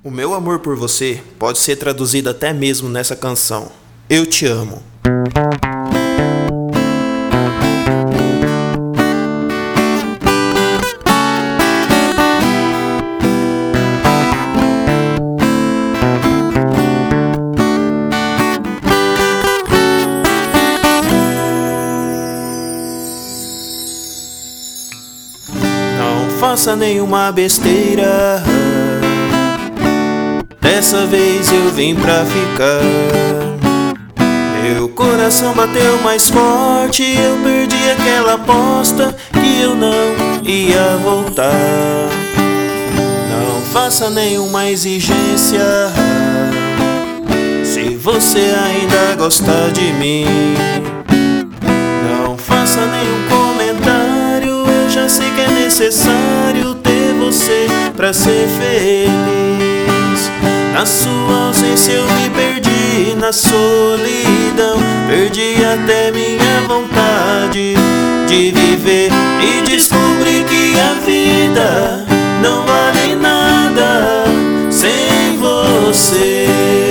O meu amor por você pode ser traduzido até mesmo nessa canção. Eu te amo. Não faça nenhuma besteira. Dessa vez eu vim pra ficar. Meu coração bateu mais forte. Eu perdi aquela aposta que eu não ia voltar. Não faça nenhuma exigência. Se você ainda gosta de mim, não faça nenhum comentário. Eu já sei que é necessário ter você pra ser feliz. Na sua ausência eu me perdi na solidão. Perdi até minha vontade de viver. E descobri que a vida não vale nada sem você.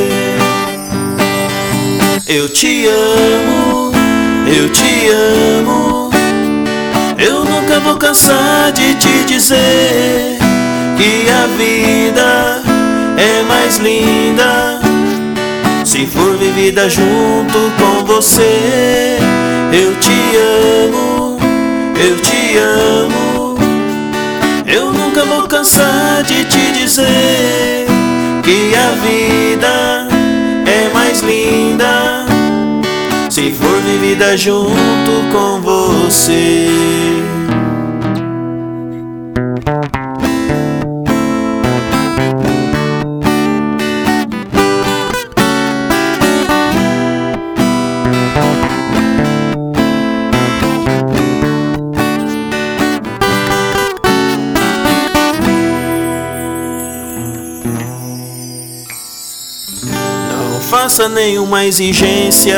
Eu te amo, eu te amo. Eu nunca vou cansar de te dizer que a vida é mais linda se for vivida junto com você. Eu te amo, eu te amo. Eu nunca vou cansar de te dizer que a vida é mais linda se for vivida junto com você. Não faça nenhuma exigência.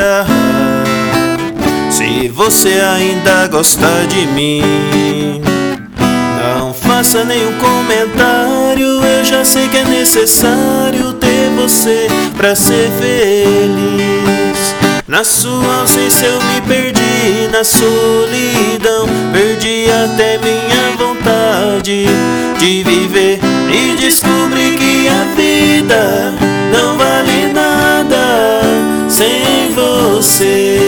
Se você ainda gosta de mim, não faça nenhum comentário. Eu já sei que é necessário ter você pra ser feliz. Na sua ausência eu me perdi na solidão. Perdi até minha vontade de viver. E descobri que a vida não vale nada sem você.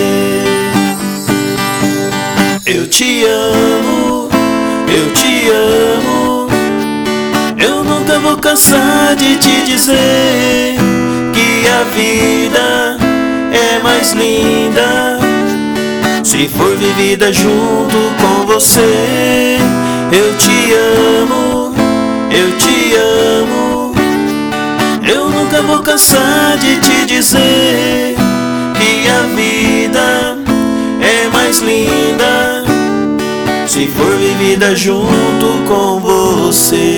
Eu te amo, eu te amo. Eu nunca vou cansar de te dizer que a vida é mais linda se for vivida junto com você. Eu te amo, eu te amo. Eu nunca vou cansar de te dizer que a vida é mais linda se for vivida junto com você.